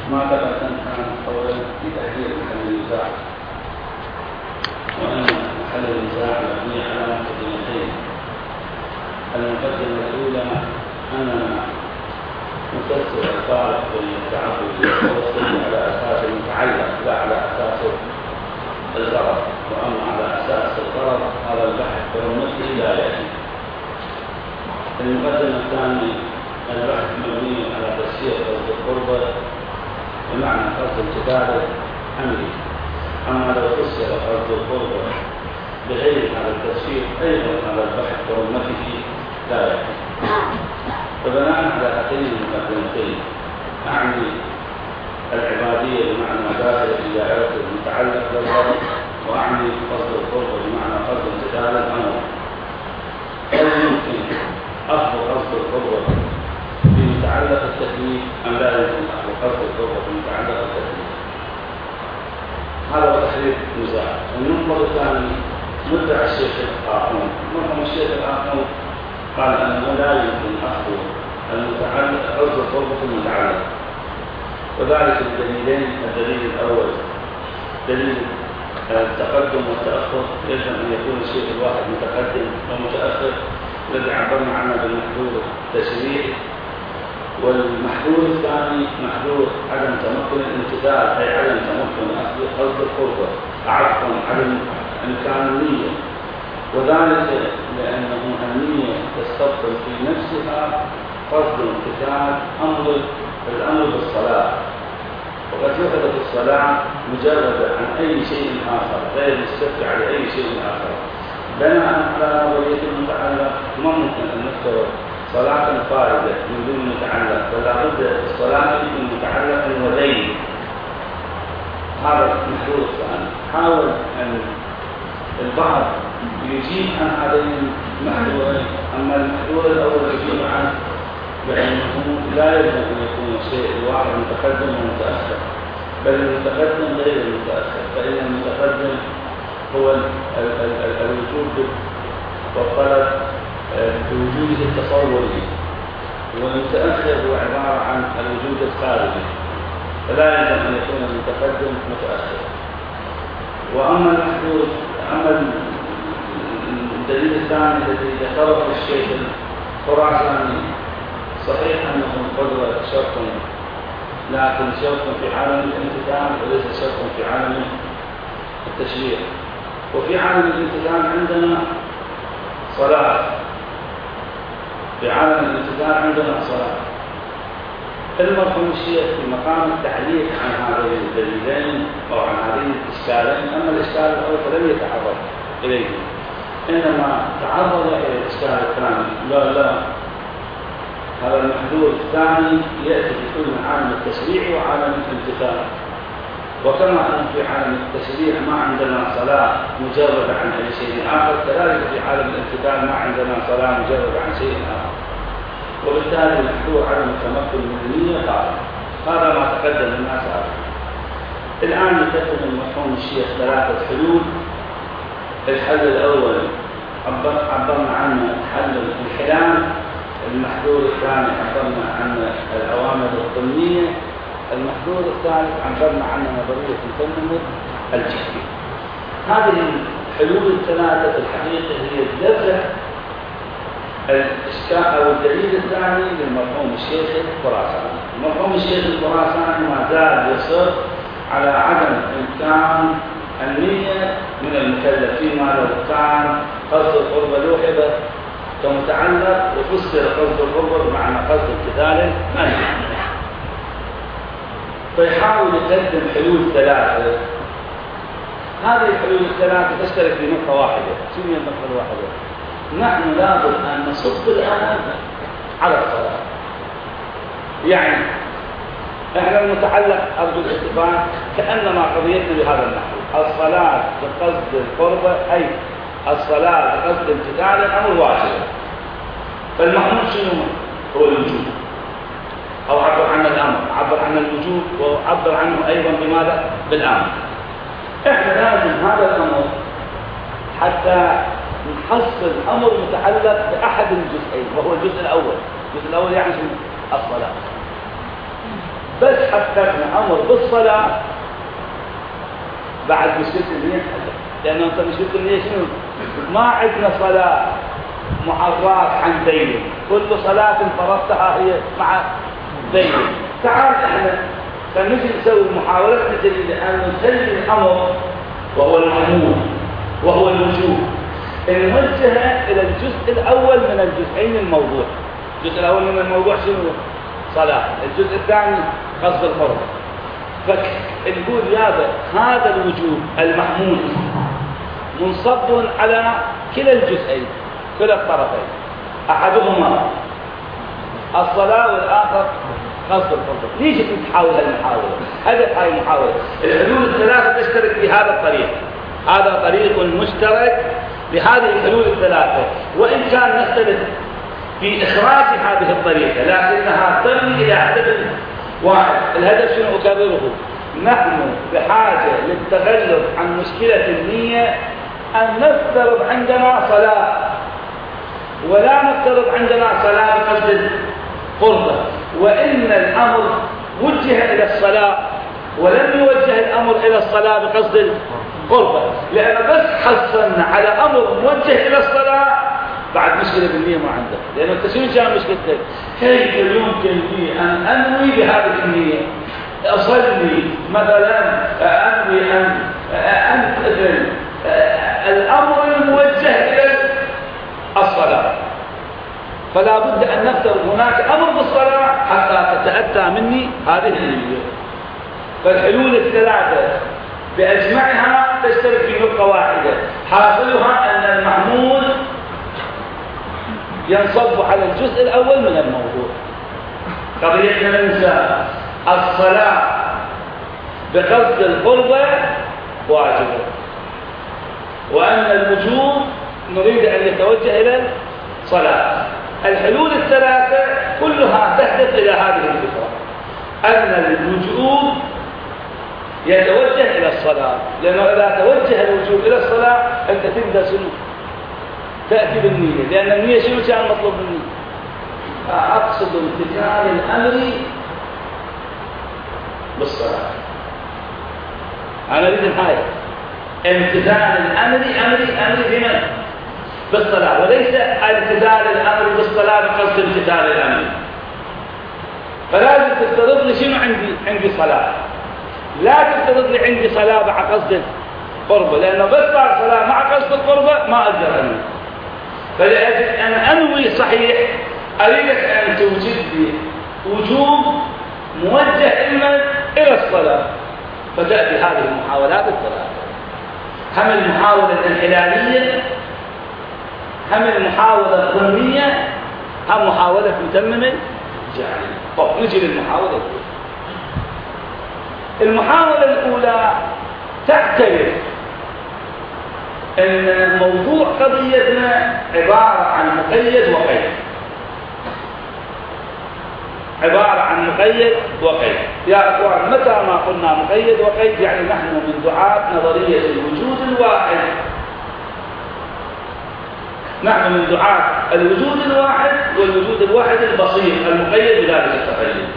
ما تقدم كان قولا في تحديد محل النزاع، وأن محل النزاع مبني على مقدمتين. المقدمة الأولى أننا نفسر الفارق بين التعبد والتوسل على أساس المتعلق لا على أساس الغرض، وأما على أساس الغرض هذا البحث برمته لا يأتي. المقدمة الثانية البحث مبني على تفسير قصد القربة بمعنى قصد امتثال أمره، أما لو فسر قصد القربة بغير هذا التفسير أيضا هذا البحث برمته لا يأتي. فبناء على هاتين المقدمتين أعني العبادية بمعنى داخل في دائرة المتعلق بالغرض، وأعني قصد القربة بمعنى قصد امتثال الأمر. هل يمكن أخذ قصد القربة بمتعلق التكليف أم لا يمكن أخذ قصد القربة بمتعلق التكليف؟ هذا هو تحرير النزاع. النقطة الثانية مدعى الشيخ الآخون. مرحبا الشيخ الآخون قال أنه لا يمكن أخذ المتعلق قصد القربة المتعلق، وذلك الدليلين. الدليل الأول دليل التقدم والتأخر، يجب أن يكون الشيء الواحد متقدم ومتأخر الذي عبرنا عنه بالمحظور التشريعي، والمحظور الثاني محظور عدم تمكن الامتثال، أي عدم تمكن أخذ قصد القربة، عفوا عدم إمكان النية، وذلك لأنه النية تستبطن في نفسها قصد امتثال الأمر بالصلاة، وقد يحدث الصلاة مجردة عن أي شيء آخر غير مستفع على أي شيء آخر. بناء على نظرية المتعلق ما ممكن أن نفترض صلاة فارغة من دون متعلق، بل لابد الصلاة من متعلق ودين. هذا المحظور الثاني. حاول أن البعض يجيب عن هذين المحظورين، أما المحظور الأول يجيب عنه بأنه لا يجب أن يكون الشيء الواحد متقدم ومتأخر، بل المتقدم غير المتأخر، فإن المتقدم هو الوجود والطلب بوجوده التصوري، والمتأخر هو عبارة عن الوجود الخارجي، فلا يجب أن يكون المتقدم متأخر. وأما المحدود، أما الدليل الثاني الذي ذكره الشيخ الخراساني، صحيح أنه القدرة شرط، لكن شرط في عالم الامتثال وليس شرط في عالم التشريع. وفي عالم الامتثال عندنا صلاة، في عالم الامتثال عندنا صلاة. المرحوم الشيخ في مقام التعليق عن هذين الدليلين أو عن هذين الإشكالين، أما الإشكال الأول فلم يتعرض إليه، إنما تعرض إلى الإشكال الثاني. لا هذا المحذور الثاني يأتي في كل عالم التشريع وعالم الامتثال. وكما أن في عالم التشريع ما عندنا صلاة مجردة عن أي شيء آخر، كذلك في عالم الامتثال ما عندنا صلاة مجردة عن شيء آخر، وبالتالي المحذور عدم التمكن من النية هذا ما تقدم الناس آخر. الآن يقدم المرحوم الشيخ ثلاثة حلول. الحل الأول عبرنا عنه حل الانحلال، المحذور الثاني عبرنا عن الأوامر الضمنية، المحذور الثالث عبرنا عن نظرية التنمر الجهدي. هذه الحلول الثلاثة في الحقيقة هي الدفع الإشكال أو الدليل الثاني للمرحوم الشيخ الخراساني. المرحوم الشيخ الخراساني ما زال يصر على عدم إمكان النية من المكلف، فيما لو كان قصد القربة لوحظة كمتعلق وفسر قصد القربة بمعنى قصد امتثال منع، فيحاول يقدم حلول ثلاثة. هذه الحلول الثلاثة تشترك في نقطة واحدة. شو هي النقطة الواحدة؟ نحن لابد أن نصب الآن على الصلاة. يعني احنا المتعلق أرجو الاتفاق كأنما قضيتنا بهذا النحو، الصلاة بقصد القربة أي الصلاة بقصد امتثال الأمر واجب. فالمحمود شنو هو الوجوب، أو عبر عن الأمر، عبر عن الوجوب وعبر عنه أيضا بماذا؟ بالأمر. احنا لازم هذا الأمر حتى نحصل أمر متعلق بأحد الجزئين، وهو الجزء الأول. الجزء الأول يعني الصلاة. بس حققنا أمر بالصلاة بعد مشكلة النية حاجة، لأنه أنت مشكلة النية شنو؟ ما عندنا صلاة معرات عن دين، كل صلاة فرضتها هي مع دين. تعال احنا فنجي نسوي محاولتنا الجديدة أن نخلي الأمر وهو المحمول وهو الوجوب نوجهه إلى الجزء الأول من الجزئين الموضوع. الجزء الأول من الموضوع شنو؟ صلاة. الجزء الثاني قصد الفرض. فنقول هذا الوجوب المحمول منصب على كلا الجزئين، كلا الطرفين، أحدهما الصلاة والآخر قصد الفرض. ليش نحاول المحاولة؟ هدف هاي المحاولة الحلول الثلاثة تشترك في هذا الطريق. هذا طريق مشترك لهذه الحلول الثلاثة، وإن كان نختلف في إخراج هذه الطريقة لكنها ترمي إلى هدف واحد. الهدف شنو أكرره؟ نحن بحاجة للتغلب عن مشكلة النية أن نفترض عندنا صلاة، ولا نفترض عندنا صلاة بقصد القربة، وإن الأمر وجه إلى الصلاة ولم يوجه الأمر إلى الصلاة بقصد القربة، لأن بس حصلنا على أمر موجه إلى الصلاة بعد مشكلة بالنية ما عندك. لأنه أنت شنو كان مشكلتك؟ كيف يمكن لي أن أنوي بهذه النية؟ أصلي مثلا، أنوي أن أنتقل الأمر الموجه إلى الصلاة، فلا بد أن نفترض هناك أمر بالصلاة حتى تتأتى مني هذه النية. فالحلول الثلاثة بأجمعها تشترك في نقطة واحدة، حاصلها أن المحمول ينصب على الجزء الأول من الموضوع. قضيتنا ننسى الصلاة بقصد القربة واجبة، وأن الوجوب نريد أن يتوجه إلى الصلاة. الحلول الثلاثة كلها تهدف إلى هذه الفكرة، أن الوجوب يتوجه إلى الصلاة، لأنه إذا توجه الوجوب إلى الصلاة أنت تبدأ شنو؟ تأتي بالنية، لأن النية شنو كان مطلوب مني؟ أقصد امتثال الأمر بالصلاة. أنا أريد الحاجة امتثال الأمر أمري بمن؟ بالصلاة، وليس امتثال الأمر بالصلاة بقصد امتثال الأمر. فلازم تفترض لي شنو عندي صلاة، لا تفترض لي عندي صلاة مع قصد القربة، لأنه بس صار صلاة مع قصد القربة ما أقدر أنوي. فلأجل أن أنوي صحيح أريدك أن توجد لي وجوب موجه إلى الصلاة، فتأتي هذه المحاولات الثلاثة، هم المحاولة الانحلالية، هم المحاولة الظنية، هم محاولة متمم الجعل. طب نجي للمحاولة الأولى. المحاولة الأولى تعترف أن موضوع قضيتنا عبارة عن مقيد وقيد، عبارة عن مقيد وقيد. يا أخوان، متى ما قلنا مقيد وقيد يعني نحن من دعاة نظرية الوجود الواحد، نحن من دعاة الوجود الواحد والوجود الواحد البسيط المقيد بذلك التقييد.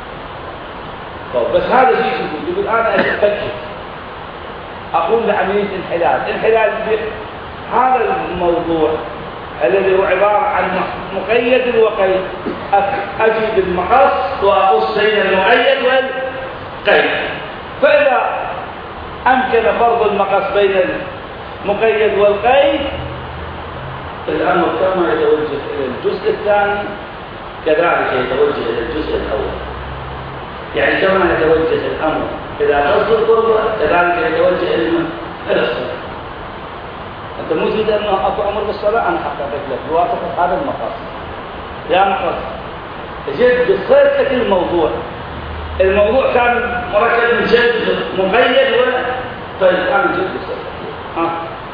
طب بس هذا شيء يقول أنا أفكر أقوم بعملية انحلال هذا الموضوع الذي هو عبارة عن مقيد وقيد، أجيب المقص وأقص بين المقيد والقيد. فإذا أمكن فرض المقص بين المقيد والقيد، الأمر كما يتوجه إلى الجزء الثاني كذلك يتوجه إلى الجزء الأول. يعني كما يتوجه الأمر إلى قصد القربة كذلك يتوجه إلى الصلاة. أنت مو تريد أنه أكو أمر بالصلاة، أنا حققت لك بواسطة هذا المقص. يا مقص جد بصيت لك الموضوع كان مركب من جد مقيد طيب أنا جد بصيت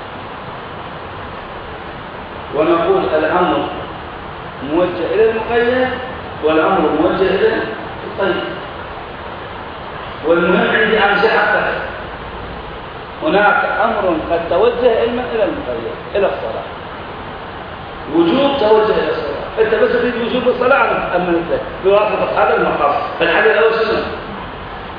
ونقول الأمر موجه إلى المقيد والأمر موجه إلى القيد. والمهم عندي أمثلة أكثر. هناك أمر قد توجه علما إلى المقيد إلى الصلاة، وجوب توجه إلى الصلاة. أنت بس تريد وجوب الصلاة، أنا أمنت لك بواسطة هذا المقص. فالحل الأول شنو؟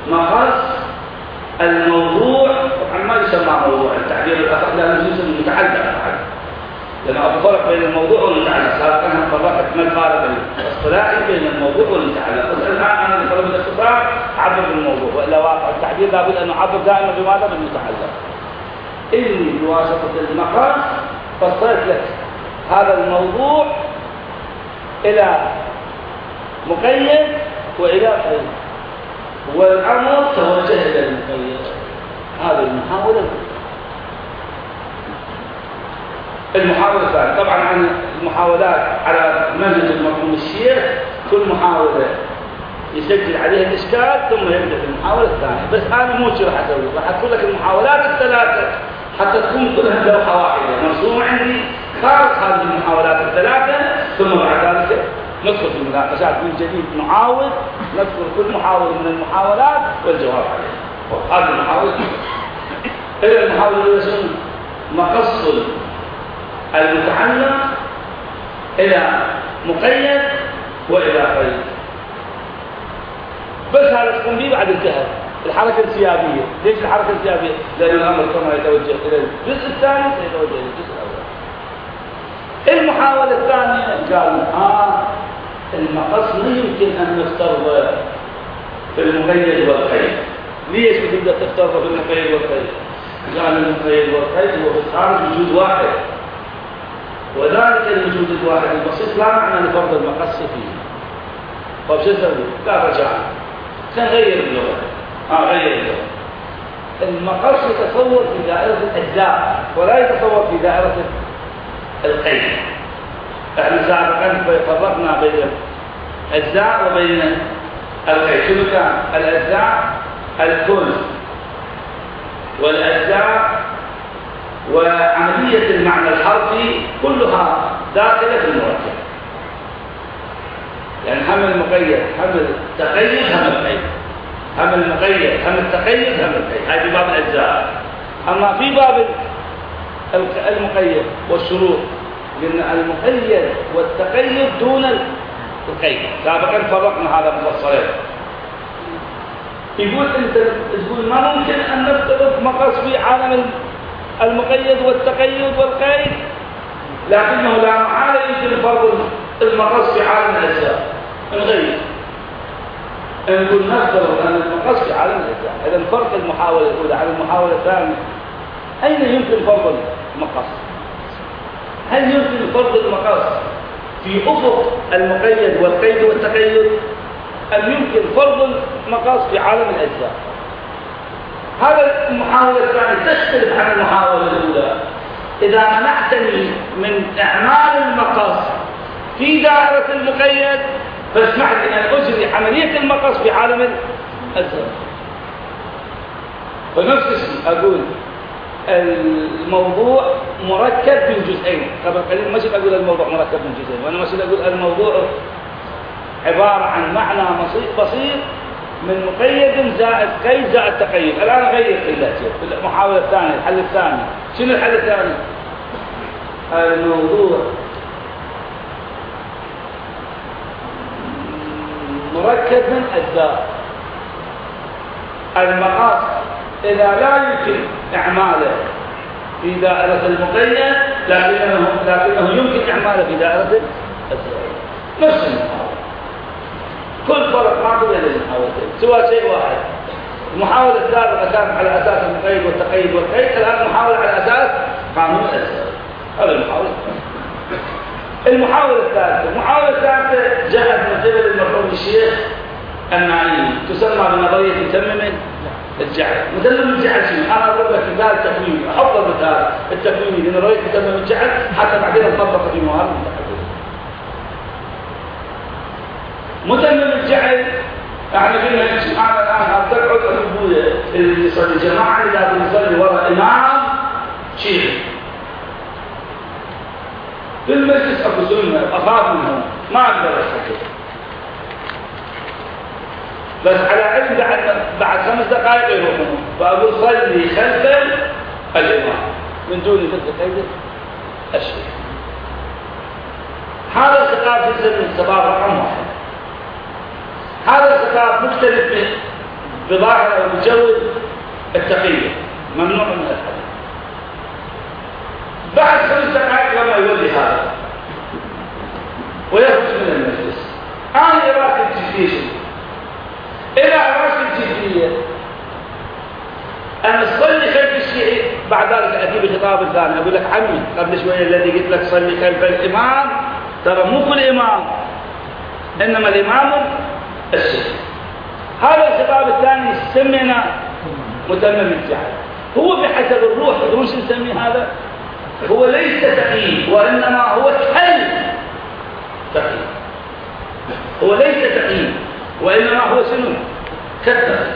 مقص الموضوع. طبعا ما يسمى موضوع، التعبير الأخر لا يسمى المتعلق، لأن أبو فرق بين الموضوع والمتعلق. سابقا أنا فرقت ما الفارق الاصطلاحي بين الموضوع والمتعلق، بس الآن أنا بطلب الاختصار أعبر بالموضوع، وإلا واقع التعبير لابد أن أعبر دائما بماذا؟ بالمتعلق. إني بواسطة المقاس فصلت لك هذا الموضوع إلى مقيد وإلى قيد، والأمر توجه إلى المقيد. هذه المحاولة الثانية. طبعا عن المحاولات على منهج المرحوم الشيخ، كل محاولة يسجل عليها الإشكال ثم يبدأ في المحاولة الثانية. بس أنا مو شو راح أسوي، راح أقول لك المحاولات الثلاثة حتى تكون كلها لوحة واحدة مرسومة عندي خارج هذه المحاولات الثلاثة، ثم بعد ذلك ندخل في المناقشات من جديد، نعاود نذكر كل محاولة من المحاولات والجواب عليها. هذه المحاولة إلى المحاولة الأولى مقص المتعلق إلى مقيد وإلى قيد. بس هذا تقوم به بعد الكهف الحركة السيابية. ليش الحركة السيابية؟ لأن الأمر كما يتوجه إلى الجزء الثاني سيتوجه إلى الجزء الأول. المحاولة الثانية قالوا المقص لا يمكن أن نفترض في المقيد والقيد. ليش بتبدأ تفترض في المقيد والقيد؟ قال المقيد والقيد هو في الخارج وجود واحد، وذلك الوجود الواحد البسيط لا معنى لفرض المقص فيه. طيب شو نسوي؟ لا رجع نغير اللغة. غير اللغة. المقص يتصور في دائرة الأجزاء ولا يتصور في دائرة القيد. احنا سابقا فرقنا بين الأجزاء وبين القيد. شنو كان؟ الأجزاء الكل، والأجزاء وعملية المعنى الحرفي كلها داخلة في المركب. يعني هم المقيد هم التقيد هم القيد، هم المقيد هم التقيد هم القيد. هذه باب الأجزاء. أما في باب المقيد والشروط، لأن المقيد والتقيد دون القيد. سابقا فرقنا هذا مفصلا. يقول أنت تقول ما ممكن أن نفترض مقص في عالم المقيد والتقيد والقيد، لكنه لا محالة يمكن فرض المقص في عالم الأجزاء. نغير نقول نفترض أن المقص في عالم الأجزاء. إذا فرق المحاولة الأولى على المحاولة الثانية، أين يمكن فرض المقص؟ هل يمكن فرض المقص في أفق المقيد والقيد والتقيد، أم يمكن فرض المقص في عالم الأجزاء؟ هذا المحاولة الثانية تختلف عن المحاولة الأولى. إذا منعتني من إعمال المقص في دائرة المقيد، فاسمح لي أن أجري عملية المقص في عالم الأجزاء. فنفس الشيء أقول الموضوع مركب من جزئين. قبل قليل مشيت أقول الموضوع مركب من جزئين، وأنا مشيت أقول الموضوع عبارة عن معنى بسيط من مقيد زائد قيد زائد تقيد. الآن أغير في المحاولة الثانية، الحل الثاني. شنو الحل الثاني؟ الموضوع مركب من أجزاء. المقاس إذا لا يمكن إعماله في دائرة المقيد، لكنه يمكن إعماله في دائرة الأجزاء. نفس المحاولة. كل فرق ما بين المحاولتين سوى شيء واحد. المحاولة السابقة كانت على أساس المقيد والتقيد والقيد، الآن المحاولة على أساس قانون الأجزاء. هذا المحاولة الثالثة. المحاولة الثالثة جاءت من قبل المرحوم الشيخ النعيمي، تسمى بنظرية متمم الجعل. متمم الجعل شنو؟ أنا أضرب لك مثال تكويني، أحط المثال التكويني لنظرية متمم الجعل حتى بعدين نطبق في مواد المتحدثين. متمم الجعل يعني قلنا أنا الآن تقعد أبويا اللي يصلي جماعة اللي لازم يصلي وراء إمام شيعي في المجلس، أبو سنة أخاف منهم ما أقدر أستحق، بس على علم بعد 5 دقائق يروحون، فأقول صلي خلف الإمام من دون مثل قيد الشيء. هذا الخطاب يسمى الخطاب رقم 1. هذا الخطاب مختلف بظاهر أو بجو التقية، ممنوع من الحديث. بعد 5 دقائق لما يولي هذا ويخرج من المجلس، أنا إراك الجدية إلى إراك الجدية أنا أصلي خلف الشيعي، بعد ذلك أتي بخطاب ثاني أقول لك عمي قبل شوية الذي قلت لك صلي خلف الإمام، ترى مو كل إمام، إنما الإمام الشيخ. هذا الخطاب الثاني سمينا متمم الجعل، هو بحسب الروح. تدرون شو نسميه هذا؟ هو ليس تقييد وإنما هو حل تقييد. هو ليس تقييد وإنما هو شنو؟ كالتقييد،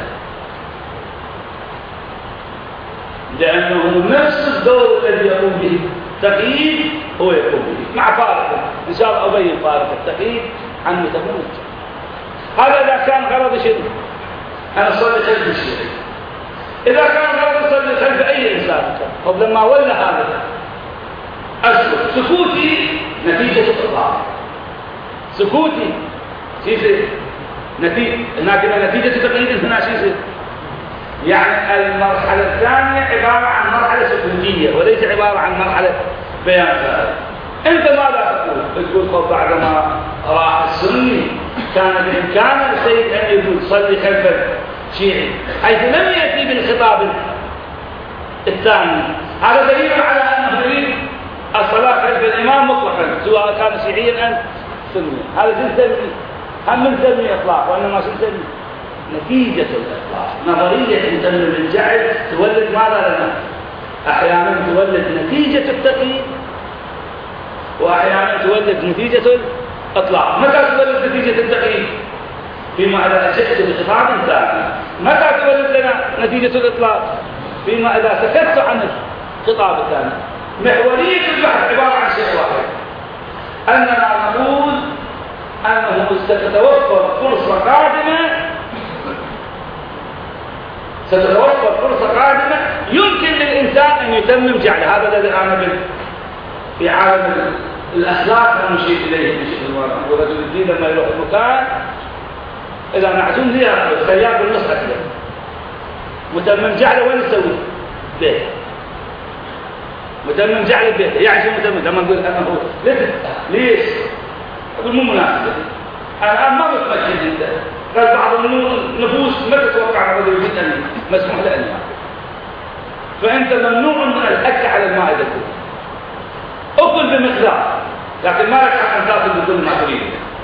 لأنه نفس الدور الذي يقوم به التقييد هو يقوم به، مع فارق إن شاء الله أبين فارق التقييد عن متمم الجعل. هذا إذا كان غرض شنو؟ أنا أصلي خلف الشيعي. إذا كان غرض أصلي خلف أي إنسان كان، طب لما ولا هذا أسكت، سكوتي نتيجة الإطلاق، سكوتي شيء نتيجة هناك نتيجة تقييد هنا شيء. يعني المرحلة الثانية عبارة عن مرحلة سكوتية وليس عبارة عن مرحلة بيان فعل. أنت ماذا تقول؟ تقول بعدما راح السني كان بإمكان السيد أن يقول صلي خلف الشيعي حيث لم يأتي بالخطاب الثاني. هذا دليل على أنه يريد الصلاة خلف الإمام مطلقا سواء كان شيعيا أم سنيا. هذا سنسمي هم من سمي إطلاق، وإنما سنسمي نتيجة الإطلاق. نظرية متمم الجعل تولد ماذا لنا؟ أحيانا تولد نتيجة التقييد وأحيانا تولد نتيجة الإطلاق. متى تولد نتيجة التقييد؟ فيما إذا أجبت بخطاب ثاني. متى تولد لنا نتيجة الإطلاق؟ فيما إذا سكت عن الخطاب الثاني. محورية البحث عبارة عن شيء واحد، أننا نقول أنه ستتوفر فرصة قادمة يمكن للإنسان أن يتمم جعل. هذا الذي أنا في عالم الأخلاق نشير إليه ورجل الدين لما يروح المكان إذا معزوم لي السياق بالنص أكله متمم جعل وين يسوي؟ بيت متمم جعل بيته يعني شو متمم؟ لما نقول أنا هو ليش؟ أقول مو مناسب. الآن ما بتمكن أنت. قال بعض النفوس ما تتوقع على رجل جدا مسموح له أن يأكل. فأنت ممنوع من الأكل على المائدة أكل بمقدار، لكن ما لك حق أن تأكل بكل ما تريد.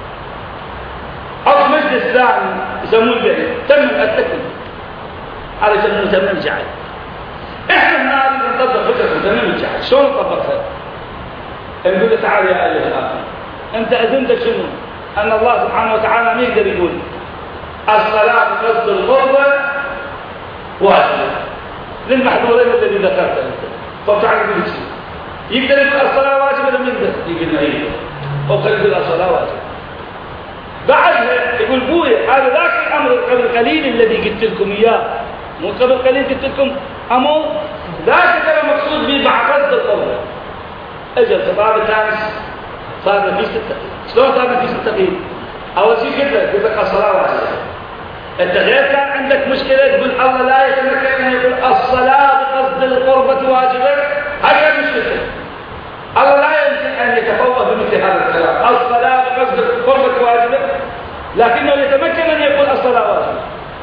أو مجلس ثاني يسمون به تمم التكليف، هذا يسمونه متمم جعل. إحنا نريد نطبق فكرة متمم الجعل. شلون نطبقها؟ نقول له تعال يا أيها الأخ، أنت أذنتك شنو؟ أن الله سبحانه وتعالى ما يقدر يقول الصلاة بقصد القربة واجبة للمحظورين الذي ذكرته أنت. طب تعال نقول شيء يقدر يقول الصلاة واجبة لم يقدر؟ يقول نعيد أو خلي يقول الصلاة واجبة. بعدها يقول بويا هذا ذاك الأمر قبل قليل الذي قلت لكم إياه، مو قبل قليل قلت لكم أمر ذاك كان مقصود به مع قصد القربة. أجل الخطاب الثاني صار نتيجة التقييد. شلون صار نتيجة التقييد؟ أول شيء قلت لك الصلاة واجبة. أنت غير كان عندك مشكلة تقول الله لا يتمكن أن يقول الصلاة بقصد القربة واجبة، هذه مشكلة. الله لا يمكن أن يتفوه بمثل هذا الكلام الصلاة بقصد القربة واجبة، لكنه يتمكن أن يقول الصلاة واجبة.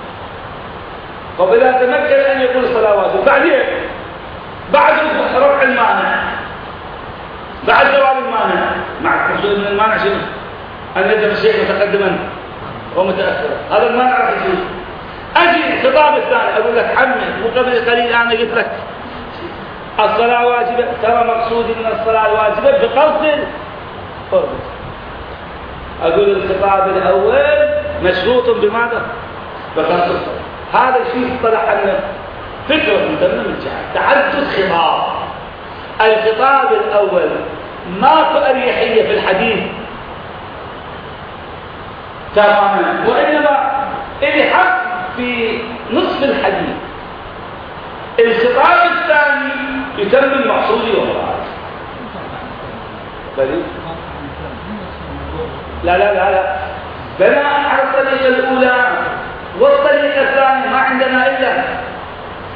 طب إذا تمكن أن يقول الصلاة واجبة بعدين بعد رفع المانع بعد زوال المانع مع الحصول من المانع شنو؟ أن يلزم الشيء متقدما ومتأخرا، هذا المانع راح يجوز. أجي الخطاب الثاني أقول لك عمي مو قبل قليل أنا قلت لك الصلاة واجبة، ترى مقصودي من الصلاة الواجبة بقصد القربة. أقول الخطاب الأول مشروط بماذا؟ بقصد القربة. هذا الشيء اصطلح أن فكرة متمم الجعل تعدد خطاب. الخطاب الأول ماكو أريحية في الحديث تماما، وإنما الحق في نصف الحديث. الخطاب الثاني يتمم مقصودي ومرادي. لا بناء على الطريقة الأولى والطريقة الثانية ما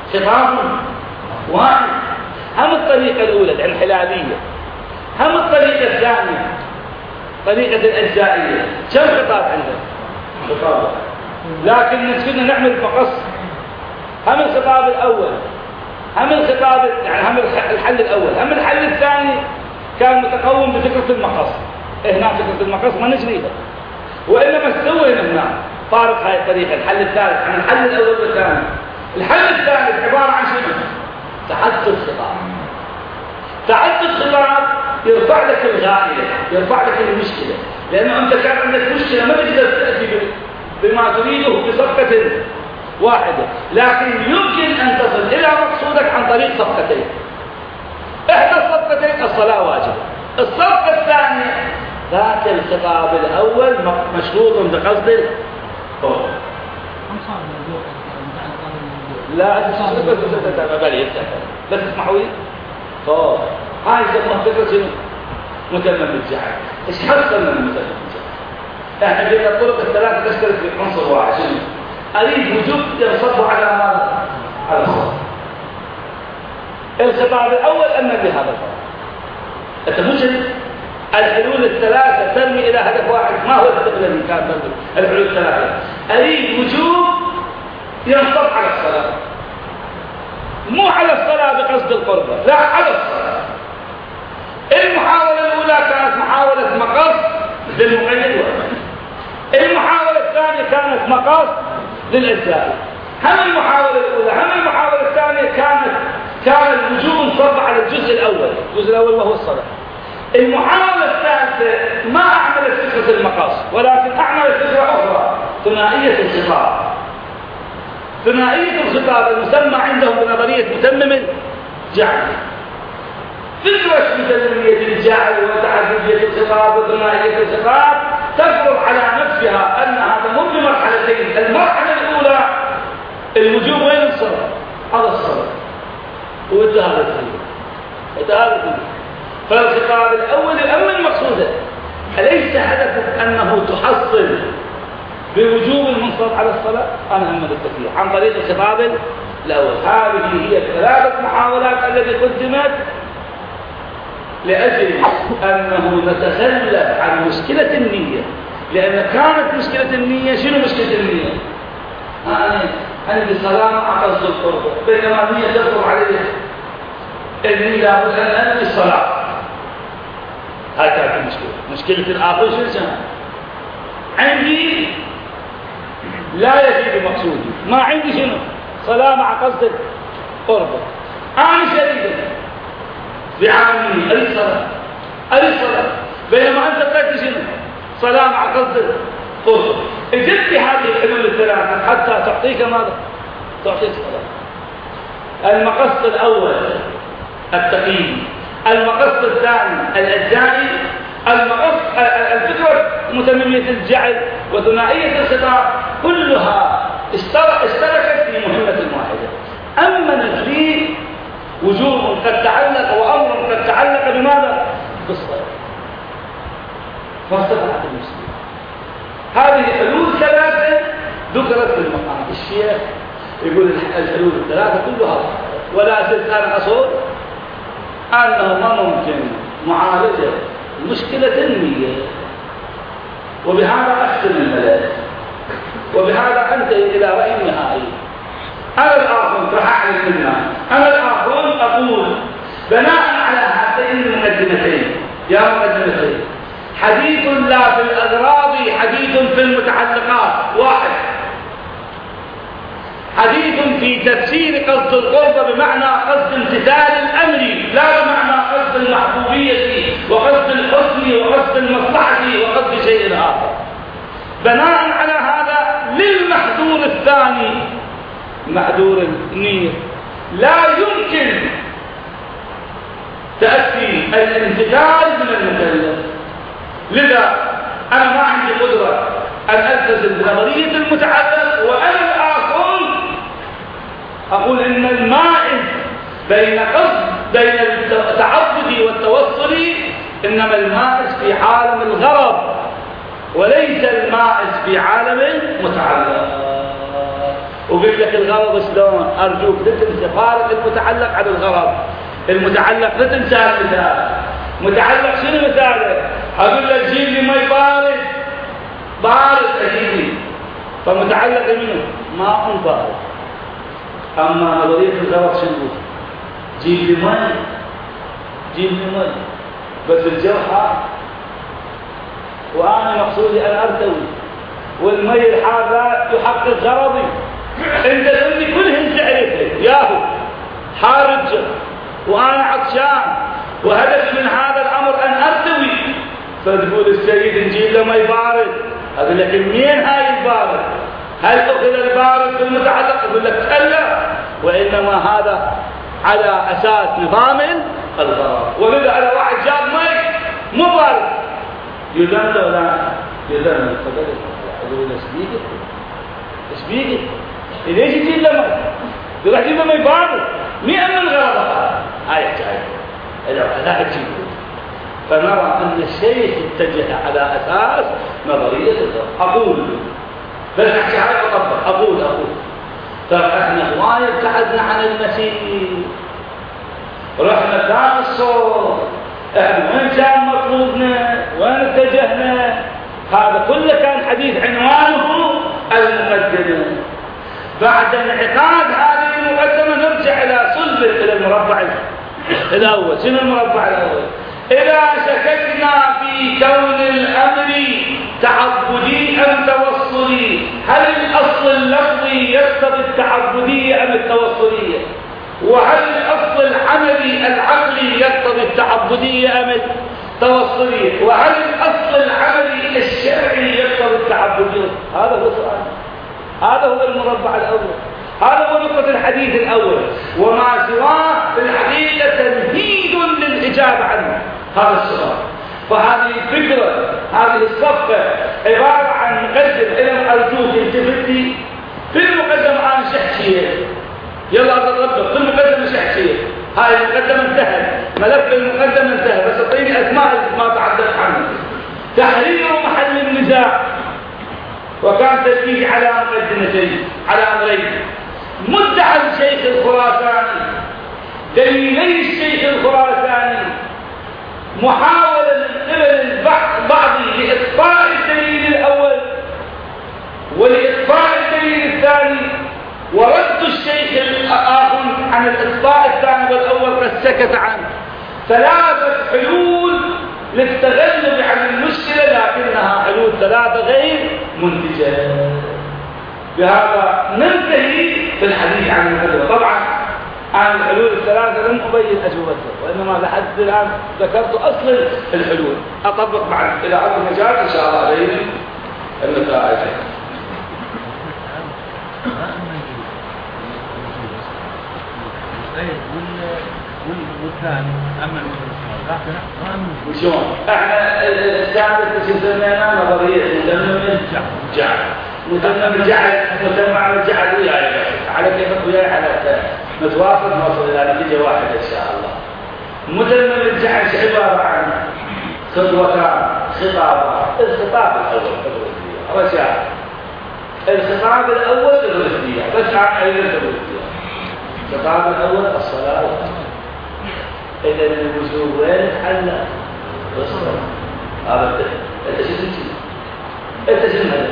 خطاب واحد. هم الطريقة الأولى الانحلالية، هم الطريقة الثانية طريقة الأجزائية، كم خطاب عندنا؟ خطاب واحد. لكن نسكن نعمل مقص. هم الخطاب الأول، هم الخطاب يعني هم الحل الأول، هم الحل الثاني كان متقوم بفكرة المقص. هنا فكرة المقص ما نجريها، وإنما استوى هنا فارق هاي الطريقة. الحل الثالث عن الحل الأول والثاني. الحل الثالث عبارة عن شنو؟ تعدد خطاب. تعدد خطاب يرفع لك الغائية، يرفع لك المشكلة، لأنه أنت كان عندك مشكلة ما تقدر تأتي بما تريده بصفقة واحدة، لكن يمكن أن تصل إلى مقصودك عن طريق صفقتين. إحدى الصفقتين الصلاة واجبة، الصفقة الثانية ذاك الخطاب الأول مشروط بقصد الطول. لا بس اسمحوا لي. هاي يسموها فكرة شنو؟ متمم بالجعل. ايش حصل من المتمم بالجعل؟ احنا قلنا الطرق الثلاثة تشترك في عنصر واحد شنو؟ أريد وجود ينصب على هذا على الصوت. الخطاب الأول أن بهذا الخطاب. أنت مجرد الحلول الثلاثة ترمي إلى هدف واحد. ما هو الهدف الذي كان ترمي الحلول الثلاثة؟ أريد وجود ينصب على الصلاة، مو على الصلاة بقصد القربة، لا على الصلاة. المحاولة الأولى كانت محاولة مقص للمقيد والمقيد. المحاولة الثانية كانت مقص للأجزاء. هم المحاولة الأولى هم المحاولة الثانية كان الوجوب انصب على الجزء الأول وهو الصلاة. المحاولة الثالثة ما أعملت فكرة المقص، ولكن أعملت فكرة أخرى، ثنائية الخطاب. ثنائية الخطاب المسمى عندهم بنظرية متمم الجعل. فكرة متممية الجعل وتعددية الخطاب وثنائية الخطاب تفرض على نفسها أن هذا مو بمرحلتين. المرحلة الأولى الوجوب وين الصلاة؟ على الصلاة وإدهار الخير. فالخطاب الأول يؤمن مقصوده. أليس هدفك أنه تحصل بوجوب المنصب على الصلاة؟ أنا أمن التكليف عن طريق الخطاب الأول. هذه هي الثلاثة محاولات التي قدمت لأجل أنه نتخلف عن مشكلة النية. لأن كانت مشكلة النية شنو مشكلة النية؟ أنا عندي صلاة مع قصد القربة، بينما النية تدخل عليه النية لابد أن أنوي الصلاة. هاي كانت المشكلة. مشكلة الآخر شنو؟ عندي لا يفيد مقصودي، ما عندي شنو؟ صلاة مع قصد القربة. أنا شديد بعاملي أي صلاة، بينما أنت قلت شنو؟ صلاة مع قصد القربة. جبت هذه الحلول الثلاثة حتى تعطيك ماذا؟ تعطيك صلاة. المقصد الأول التقييم، المقصد الثاني الأجزائي، الفكرة متممية الجعل وثنائية الخطاب، كلها اشتركت في مهمة واحدة. أمنت لي وجوب قد تعلق وأمر قد تعلق بماذا؟ بالصلاة. فارتفعت المسلمين. هذه حلول ثلاثة ذكرت في المقام. الشيخ يقول الحلول الثلاثة كلها، ولا زلت أنا أصول أنه ما ممكن معالجة مشكلة النية. وبهذا أختم الملل، وبهذا أنتهي إلى رأي نهائي. أنا الآخر راح أعلم منها. أنا الآخر أقول بناء على هاتين المقدمتين يا مقدمتين، حديث لا في الأغراض، حديث في المتعلقات. واحد، حديث في تفسير قصد القربة بمعنى قصد امتثال الأمر، لا بمعنى قصد المحبوبية وقصد الحسن وقصد المصلحة وقصد شيء آخر. بناء على هذا للمحذور الثاني محذور النية لا يمكن تأتي الامتثال من المكلف. لذا أنا ما عندي قدرة أن ألتزم بنظرية المتعلق، وأنا الآخر أقول إن المائز بين التعبد والتوصل إنما المائز في عالم الغرض وليس المائز في عالم المتعلق. وقلت لك الغرض شلون، أرجوك لا تنسى فارق المتعلق عن الغرض. المتعلق لا تنسى المثال. متعلق شنو مثاله؟ أقول لك جيب لي مي بارد، بارد أجيب لي، فمتعلق منه ماء بارد. أما نظرية الغرض شنو؟ جيب لي مي، جيب لي مي، بس الجو حار وأنا مقصودي أن أرتوي، والمي الحار لا يحقق غرضي. أنت تقولي كلهم تعرفه ياهو حار الجو وأنا عطشان وهدفي من هذا الأمر أن أرتوي، فتقول السيد نجيب له مي بارد. أقول لك منين هاي البارد؟ هل أخذ البارد بالمتعلق؟ أقول لك كلا، وإنما هذا على أساس نظام الغرض. ولذا على واحد جاب مي مو بارد يذن له لا يذن فقال أقول له إيش بيك؟ ليش يجيب له مي؟ يروح يجيب له مي بارد، مين من الغرض هاي حكاية لا تجيبه. فنرى أن الشيخ اتجه على أساس نظرية الغرض. أقول بس أحكي هاي أطبق، أقول فإحنا وايد ابتعدنا عن المسيح، رحنا ذات الصوت، إحنا وين كان مطلوبنا، وين اتجهنا. هذا كله كان حديث عنوانه المقدمة. بعد انعقاد هذه المقدمة نرجع إلى صلب إلى المربع الأول. شنو المربع الأول؟ إذا شككنا في كون الأمر تعبدي أم توصلي، هل الأصل اللفظي يقتضي التعبدية أم التوصلية؟ وهل الأصل العملي العقلي يقتضي التعبدية أم التوصلية؟ وهل الأصل العملي الشرعي يقتضي التعبدية؟ هذا هو السؤال، هذا هو المربع الأول، هذا هو نقطة الحديث الأول. وما سواه في الحقيقة تمهيد للإجابة عنه هذا السؤال. فهذه الفكرة، هذه الصفقة عبارة عن مقدمة. إذا أرجوك التفتي في المقدمة عن شحشية، يلا أتطبق في المقدمة شحشية. هاي المقدمة انتهت، ملف المقدمة انتهى، بس اعطيني أسماء ما تحدثت عنه. تحرير محل النزاع، وكان تركيزي على مقدمتين، على أمرين: مدعى الشيخ الخراساني، دليلي الشيخ الخراساني، محاولة من قبل البعض لإطفاء الدليل الأول ولإطفاء الدليل الثاني، ورد الشيخ الآخر عن الإطفاء الثاني والأول قد سكت عنه. ثلاثة حلول للتغلب عن المشكلة، لكنها حلول ثلاثة غير منتجة. بهذا ننتهي في الحديث عن المقدمة. طبعا عن الحلول الثلاثة لم أبين أجوبتها، وإنما لحد الآن ذكرت أصل الحلول. أطبق بعد إلى أرض المجال إن شاء الله عليهم النتائج. والثاني أما وشون؟ احنا الثالث شو سميناه نظرية متمم الجعل. متمم الجعل، متمم الجعل وياي على كيفك وياي حتى نتواصل نوصل إلى نتيجة واحدة إن شاء الله. متمم الجعل عبارة عن خطوتان: خطابان. الخطاب الأول رجاء، الخطاب الأول الرشدية، بس عن أين الرشدية. الخطاب الأول الصلاة والصلاة. إذا الوجوب وين حل الصلاة؟ هذا أنت شو تجي؟ أنت شو الهدف؟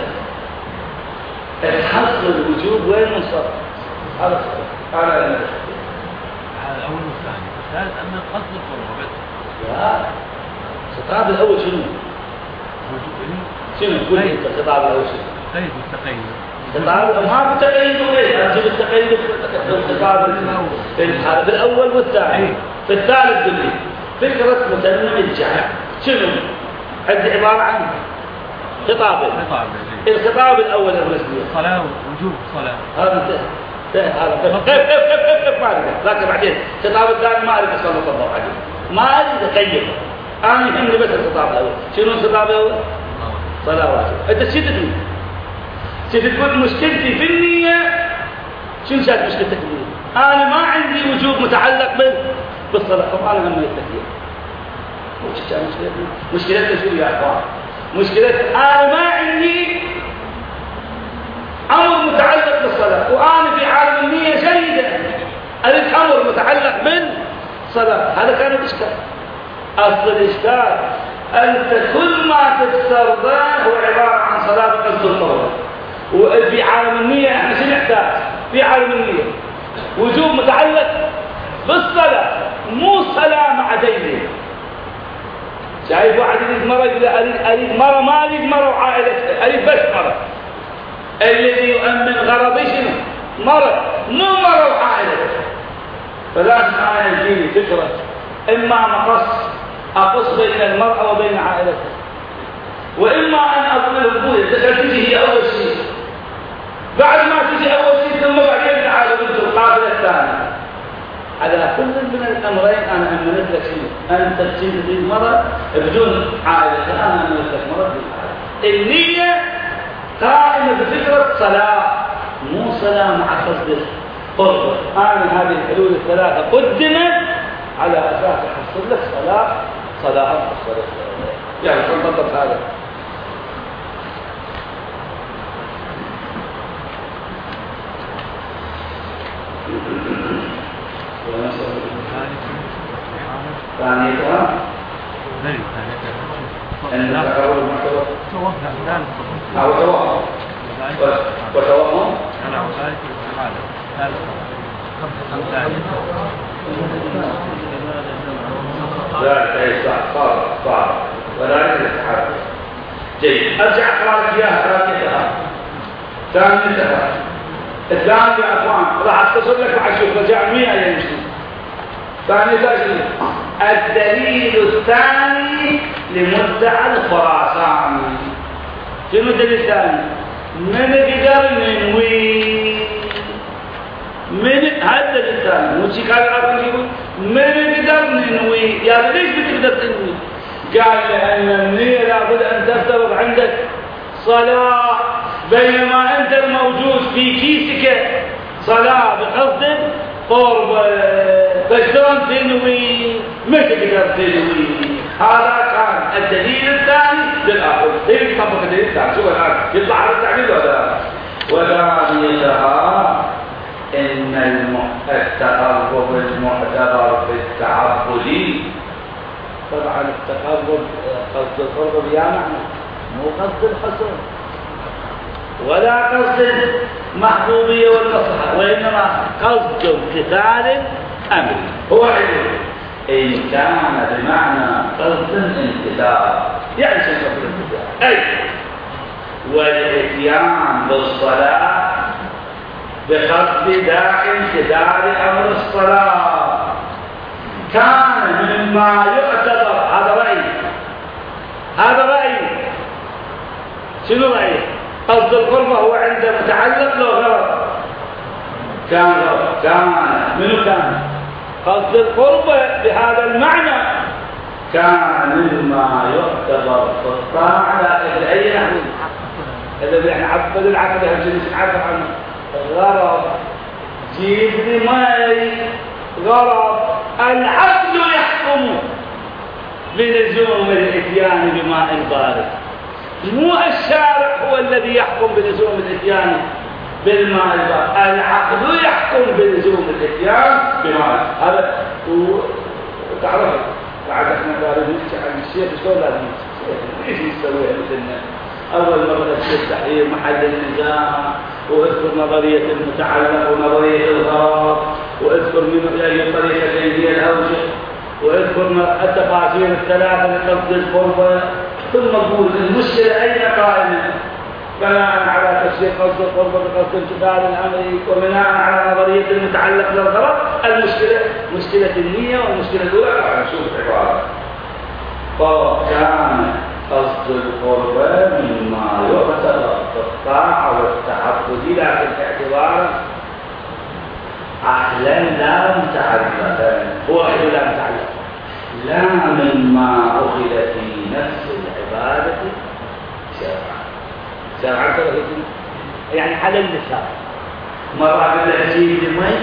تحصل الوجوب وين من صار؟ هذا الصلاة. هذا الأول والثاني. الثالث أن القصد القرب بس. لا. الخطاب الأول شنو؟ شنو؟ قول لي الخطاب الأول شنو؟ قيد والتقييد. الخطاب ما في تقييد وقيد، أجيب التقييد في الخطاب هذا بالأول والثاني. في الثالث قل لي فكرة متمم الجعل شنو؟ عندي عبارة عن خطابين. الخطاب الأول الرسمي صلاة ووجوب صلاة. هذا انتهى. هذا كيف ما أدري، لكن بعدين الخطاب الثاني ما أريد أصلا أطبق عليه، ما أريد أقيمه. أنا يهمني بس الخطاب الأول. شنو الخطاب الأول؟ صلاة واجب. أنت شو تقول؟ تقول مشكلتي في النية. شنو شايف مشكلتك بالنية؟ أنا ما عندي وجوب متعلق بالصلاة، طبعا أنا ما يتكلم. مشكلتنا شو يا أخوان؟ مشكلتنا أنا ما عندي أمر متعلق الصلاة وأنا في حال النية جيدة، أريد أمر متعلق بالصلاة. هذا كان الإشكال. أصل الإشكال أنت كل ما تسترضاه هو عبارة عن صلاة قصد القرب. وفي عالم النية احنا شو نحتاج؟ في عالم النية وجوب متعلق بالصلاة، مو صلاة مع دينه. شايف واحد يريد مرة يقول أريد مرة، ما أريد مرة وعائلتها، أريد بس مرة. الذي يؤمن غرضي شنو؟ مرة، مو مرة وعائلتها. فلازم أنا يجيني فكرة إما أقص بين المرأة وبين عائلتها، وإما أن أقول لأبويا تجي هي أول شيء، بعد ما تجي أول شيء ثم بعدين تعالوا أنتم القابلة الثانية. على كل من الأمرين أنا أمنت لك شيء، أنت تجيب لي مرة بدون عائلة، أنا أمنت لك مرة بدون عائلة. النية قائمة بفكرة صلاة، مو صلاة مع قصد قرب. أنا هذه الحلول الثلاثة قدمت على أساس أحصل لك صلاة أفضل. يعني تنطبق هذا. ثانيتها أن تقرر المحتوى أو توهم وتوهم ذلك صار وذلك الاستحالة. جيد، أرجع أقرأ لك إياها ثانيتها. الثاني يا أخوان راح أتصل لك مع الشيخ رجع 100 يمشي. ثانيتها الدليل الثاني لمدعى الخراساني. شنو الدليل الثاني؟ من قدر ننوي من هذا الدليل الثاني، مو شيء قال يقول من قدر ننوي. يا ليش بتقدر تنوي؟ قال لأن النية لابد أن تفترض عندك صلاة، بينما أنت الموجود في كيسك صلاة بقصد قرب، فشلون تنوي؟ ما تقدر تنوي. هذا كان الدليل الثاني للآخر. هي تطبق الدليل الثاني. شوف الآن يطلع على التعليل ولا وثانيتها إن التقرب المعتبر في التعبد. طبعا التقرب قصد القرب يا معنى، مو قصد الحصر ولا قصد المحبوبية والمصلحة، وإنما قصد امتثال أمر. هو علم إن كان بمعنى قصد الامتثال، يعني شنو قصد الامتثال؟ أي والإتيان بالصلاة بقصد داعي امتثال أمر الصلاة كان مما يعتبر. هذا رأي شنو رأيه؟ قصد القربة هو عند متعلق له غرض. كان منو كان قصد القربة بهذا المعنى كان مما يعتبر في الطاعة لا أي نحو الذي احنا عبد العقل هالجنس نعبر عنه غرض. جيب لي ماي غرض. العقل يحكم بلزوم الاتيان بماء بارد، مو الشارع هو الذي يحكم بلزوم الاتيان بالماء البارد. العقل يحكم بلزوم الاتيان بماء. هذا تعرف بعد احنا قالوا عن الشيخ شلون لازم ايش يسوي مثلنا. اول مره التحرير محل النزاع، واذكر نظريه المتعلق ونظريه الغرض، واذكر من اي طريقتين هي الاوجه، واذكر التفاسير الثلاثه لقصد القربه، ثم نقول المشكله اين قائمه؟ بناء على تفسير قصد القربه بقصد امتثال الامر، وبناء على نظريه المتعلق بالغرض. المشكله مشكله النيه، والمشكله الاولى نشوف عباره. فكان قصد القربة مما يعتبر في الطاعة والتعبد، لكن اعتبارا عقلا لا متعلقا. هو عقل لا متعلق، لا مما أخذ في نفس العبادة شرعا يعني على اللسان. مرة بالعجيب المي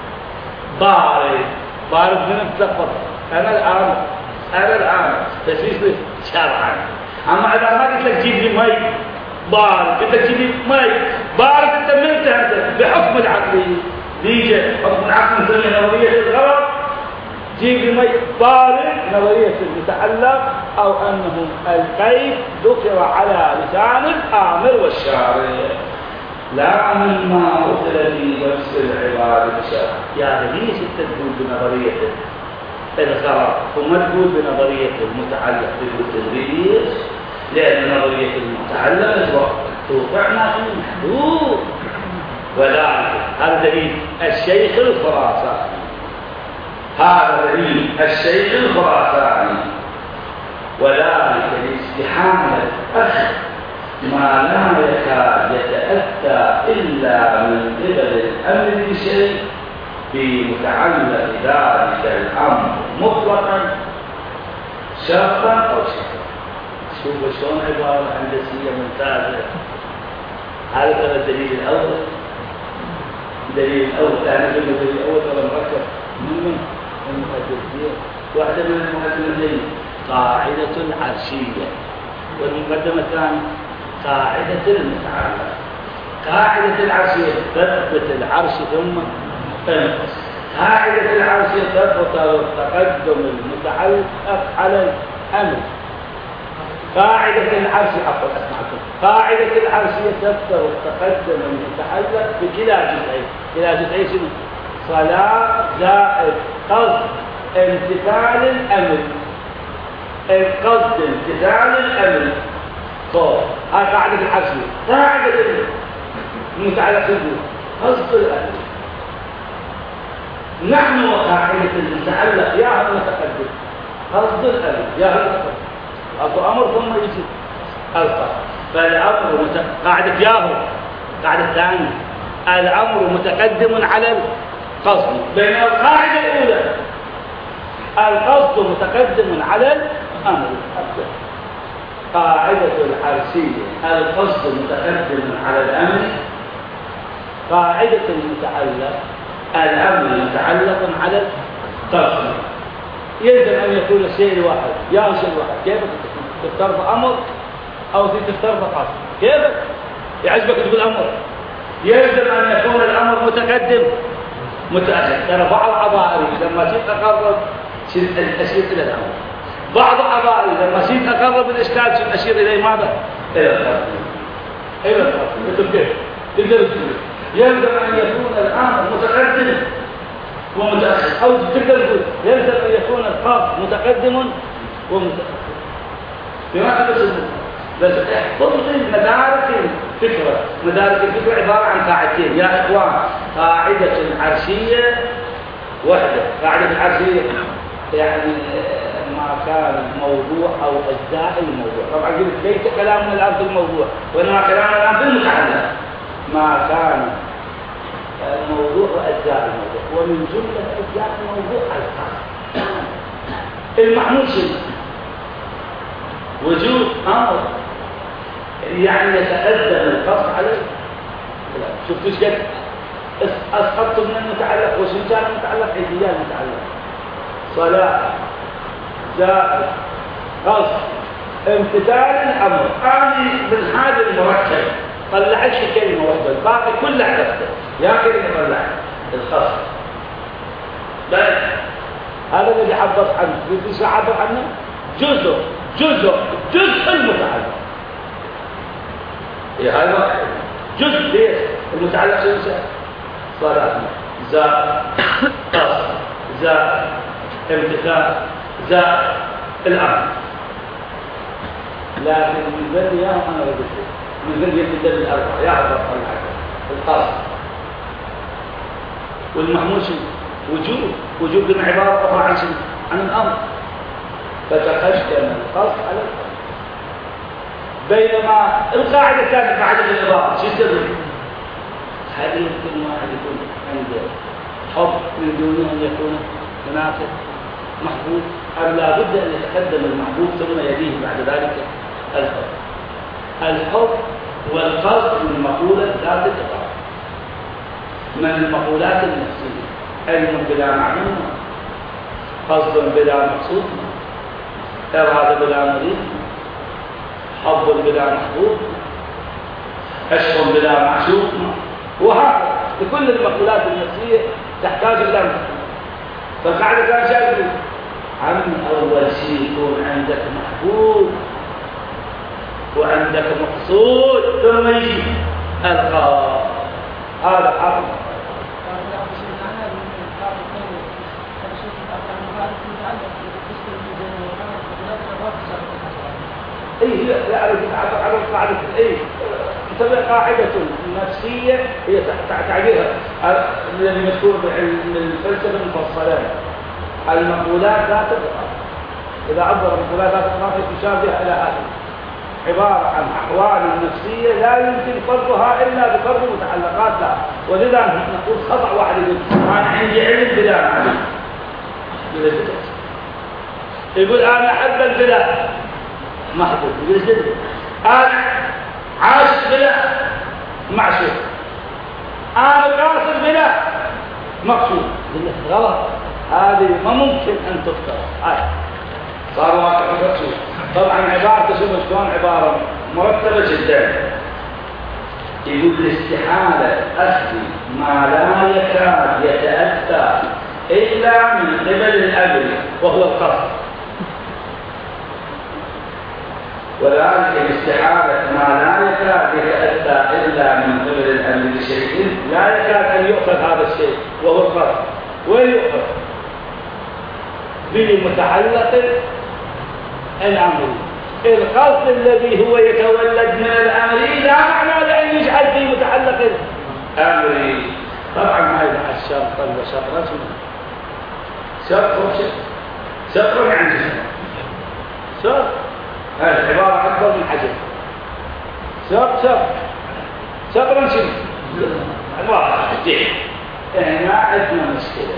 بارد من التفر. أنا الآن تسويس شرعا. أما إذا ما قلت لك جيب لي مي بارد، قلت لك جيب لي مي بارد تممتها انت بحكم العقل ليجي حكم العقل نسميه نظريه الغرض. جيب لي مي بارد نظريه المتعلق او انه الكيف ذكر على لسان الامر والشارع لا مما أخذ في نفس العبارة يعني ليش انت تقول بنظرية الغرض ثم تقول بنظرية المتعلق بالتدريس؟ لأن نظرية المتعلق توقع ما في محدود. وذلك هذا دليل الشيخ الخراساني، هذا دليل الشيخ الخراساني، وذلك لاستحالة أخذ ما لا يكاد يتأتى إلا من قبل الأمر بشيء بمتعلق ذلك الأمر مطلقا شرطا أو شرطا. شوفوا شلون عبارة هندسية ممتازة. هذا الدليل الأول. الدليل الأول ثاني الدليل الأول ترى مركب من المقدمتين. واحدة من المقدمتين قاعدة العرشية، والمقدمة الثانية قاعدة المتعلق. قاعدة العرشية تثبت العرش ثم تنقص. قاعدة العرشية تثبت تقدم المتعلق على الأمر. قاعدة العرشية عفوا أسمعكم. قاعدة العرشية تثبت تقدم المتعلق بكلا جزئين. كلا جزئين شنو؟ صلاة زائد قصد امتثال الأمر. القصد امتثال الأمر. هاي قاعدة العرشية. قاعدة المتعلق بالأمر قصد الأمر. نحن وقاعدة المتعلق يا هو المتقدم قصد الأمر يا هو المتقدم. أكو أمر ثم يجي القصد. فالأمر قاعدة ياهو قاعدة ثانية الأمر متقدم على القصد، بين القاعدة الأولى القصد متقدم على الأمر. قاعدة العرشية القصد متقدم على الأمر. قاعدة المتعلق الأمر متعلق على القصد. يلزم أن يكون الشيء الواحد يا شيء واحد. كيف تفترض أمر أو تفترض قصد؟ كيف يعجبك تقول أمر؟ يلزم أن يكون الأمر متقدم متأخر. ترى بعض عبائري لما جيت أقرب أشير إلى الأمر، بعض عبائري لما جيت أقرب الإشكال أشير إليه ماذا؟ إلى القصد. إلى القصد. مثل كيف؟ تقدر تقول يلزم أن يكون الأمر متقدم ومتأخر، أو تقدر تقول يلزم أن يكون القصد متقدم ومتأخر. بما تقصد بس احفظ مدارك الفكرة. مدارك الفكرة عبارة عن قاعدتين يا إخوان. قاعدة عرشية وحدة. قاعدة عرشية يعني ما كان موضوع أو أجزاء الموضوع. طبعا قلت ليس كلامنا الآن في الموضوع وإنما كلامنا الآن في المتعلق. ما كان الموضوع وأجزاء الموضوع، ومن جملة أجزاء الموضوع القصد. المحمول شيء وجود أمر يعني يتقدم القصد عليه. شفت ايش قد اسقطت من المتعلق وشو كان المتعلق؟ ايديان المتعلق. صلاة زائد قصد امتثال الامر. اني من هذا المركب طلعت لي كلمه واحده، الباقي كله حدثت يا كلمه طلعت القصد. بس هذا اللي عبرت عنه. ايش عبر عنه؟ جزء المتعلق. هذا جزء ليش؟ المتعلق شو يسمى؟ صلاة زائد قصد زائد امتثال زائد الأمر. لكن من ذلك يا أنا قلت من ذلك يبدأ بالأربعة يا عبر القصد والمحمول وجود من عبارة أخرى عن الأمر. فتقدم القصد على القصد. بينما القاعدة الثانية قاعدة الإضافة شو تسوي؟ هذه يمكن واحد يكون عنده حب من دون أن يكون هناك محبوب، أم لا بد أن يتقدم المحبوب ثم يليه بعد ذلك الحب. الحب والقصد من مقولة ذات الإضافة، من المقولات النفسية. علم بلا معلوم، قصد بلا مقصود، إرادة بلا مريد، حب بلا محبوب، عشق بلا معشوق، وهكذا لكل المقولات النفسية تحتاج إلى مفهوم. فالقاعدة كان شايف عن أول شيء يكون عندك محبوب وعندك مقصود ثم يجي القاء. هذا حق. اي لا على قاعده اي تبع قاعده نفسيه هي تعبيرها الذي مذكور بعلم الفلسفه المفصله. المقولات لا تتقاطع، اذا عبر المقولات لا تتقاطع تشابه الى هذه عباره عن احوال نفسيه لا يمكن فرضها الا بفرض متعلقات لها. ولذا نقول خطا واحد يقول انا عندي علم بلا معرفه، يقول انا احب البلا محبوب، يقول كذا انا عاشق بلا معشوق، انا قاصد بلا مقصود. غلط، هذه ما ممكن ان تفترض. صار واقع مقصود. طبعا عبارته شلون عباره مرتبه جدا. يقول الاستحاله اخذ ما لا يكاد يتاتى الا من قبل الامر وهو القصد، وذلك الاستحالة ما لا يكاد يتأتى إلا من قبل الأمر بشيء لا يكاد أن يؤخذ هذا الشيء وهو القصد. وين يؤخذ؟ بمتعلق الأمر. القصد الذي هو يتولد من الأمر لا معنى لأن يجعل في متعلق الأمر. طبعا هذا الشرط وشرط شرط يعني شرط هذه عبارة أكبر من حجم. شطرا شنو؟ عبارة جيد. هنا عندنا مشكلة.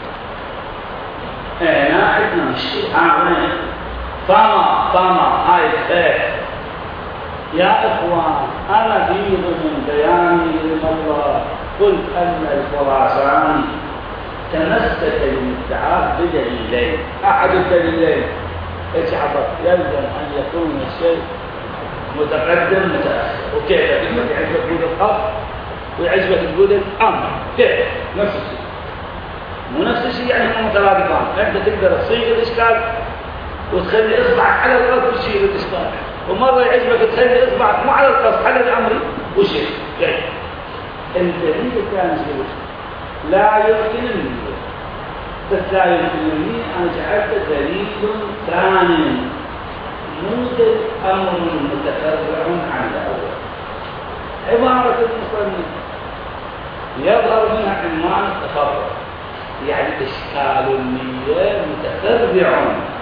وين؟ فما هاي الخير. يا إخوان أنا بيض من بياني للمرة قلت أن الخراساني تمسك بالادعاء بدليلين. أحد الدليلين يلزم أن يكون الشيء متقدم متأخر. وكيف يعجبك تقول الخط ويعجبك تقول الأمر؟ كيف؟ نفس الشيء. مو نفس الشيء يعني هم مترادفان. أنت تقدر تصيغ الإشكال وتخلي إصبعك على القصد وتشيل الإشكال، ومرة يعجبك تخلي إصبعك مو على القصد على الأمر وشيل. كيف؟ الدليل الثاني لا يمكن المنزل، بس لا يمكنني أن جعلت دليل ثاني موجد أمر متفرع عن الأول. عبارة المصنف يظهر منها عنوان التفرع، يعني إشكال النية متفرع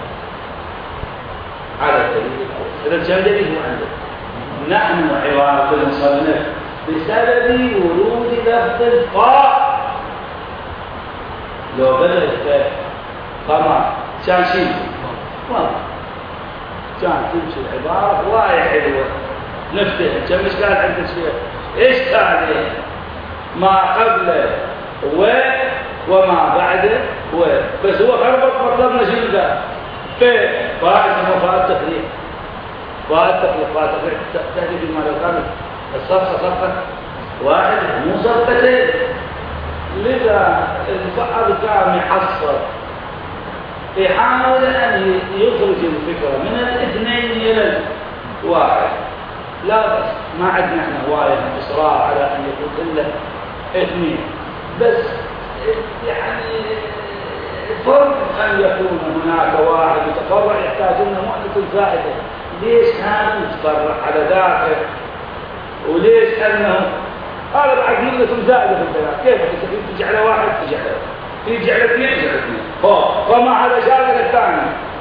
على الدليل الأول. إذا كان دليل هو عندك. نحن عبارة المصنف بسبب ورود لفظ الفاء. لو بدأ الفاء طبعا كان شيء والله كان تمشي العبارة وايد حلوة نفتح. كم إشكال عند الشيخ؟ إشكال ما قبله وما بعده بس هو خربط مطلبنا شنو ذا؟ فاء اسمه فاء التفريق. تهدي بما لو كانت الصفقة صفقة واحد مو صفقتين. لذا البعض كان يحصل يحاول أن يخرج الفكرة من الاثنين إلى الواحد. لا بس ما عندنا احنا هواية إصرار على أن يكون إلا اثنين، بس يعني فرق أن يكون هناك واحد يتفرع يحتاج لنا مؤنث زائدة. ليش هذا يتفرع على ذاك؟ وليش أنه هذا بعد مؤنث زائدة في البيان؟ كيف تجي على واحد تجي على تيجي على اثنين تجي على اثنين. فما هذا شاغل الثاني.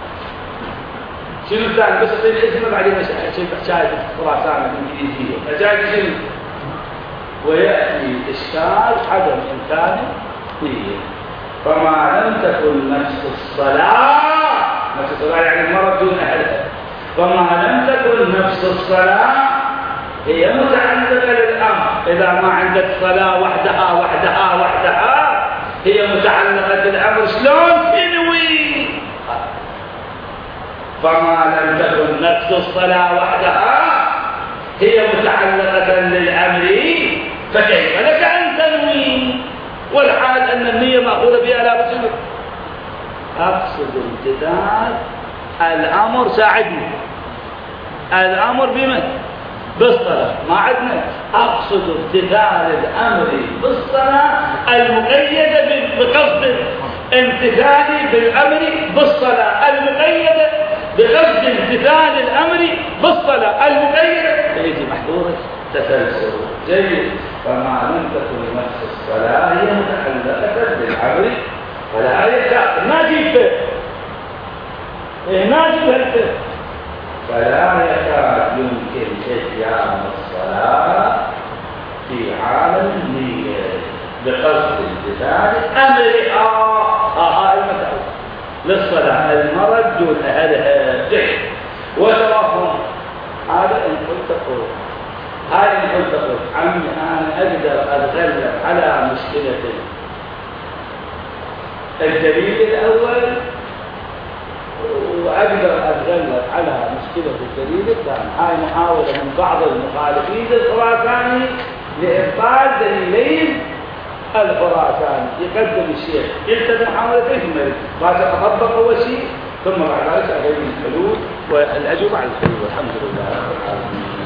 شنو الثاني؟ بس اعطيني اسمه بعدين شايف خراسان الانجليزيه. فجاي شنو؟ وياتي اشكال عدم امكانه نيه. فما لم تكن نفس الصلاه يعني المرض دون اهلها. فما لم تكن نفس الصلاه هي متعلقه للامر. اذا ما عندك صلاه وحدها هي متعلقه بالامر. شلون تنوي؟ فما لم تكن نفس الصلاة وحدها هي متعلقة للأمر فكيف لك أن تنوي والحال أن النية مأخوذة بها لا بسبب. أقصد امتثال الأمر، ساعدني، الأمر بمن؟ بالصلاة، ما عندنا. أقصد امتثال الأمر بالصلاة المقيدة بقصد امتثالي بالأمر بالصلاة المقيدة بقصد امتثال الأمر بالصلاة المقيدة، يجي محظورة تسلسل. جيد. فما لم تكن نفس الصلاة هي متعلقة بالأمر فلا يكاد ناجب ناجب فلا يكاد يمكن إتيان الصلاة في عالم النية بقصد امتثال أمرها المتعلق للصلاة المرد دون أهلها جيد. وتوهم هذا إن قلت قول، هذا إن قلت قول عمي أنا أقدر أتغلب على مشكلة الدليل الأول وأقدر أتغلب على مشكلة الدليل الثاني. هاي محاولة من بعض المخالفين الخراساني لإبطال دليلين الخراساني. يقدم الشيخ يلتزم محاولتين ثم بعد أطبق أول شيء ثم بعد ذلك أبين الحلول والأجوبة على الحلول. والحمد لله رب العالمين.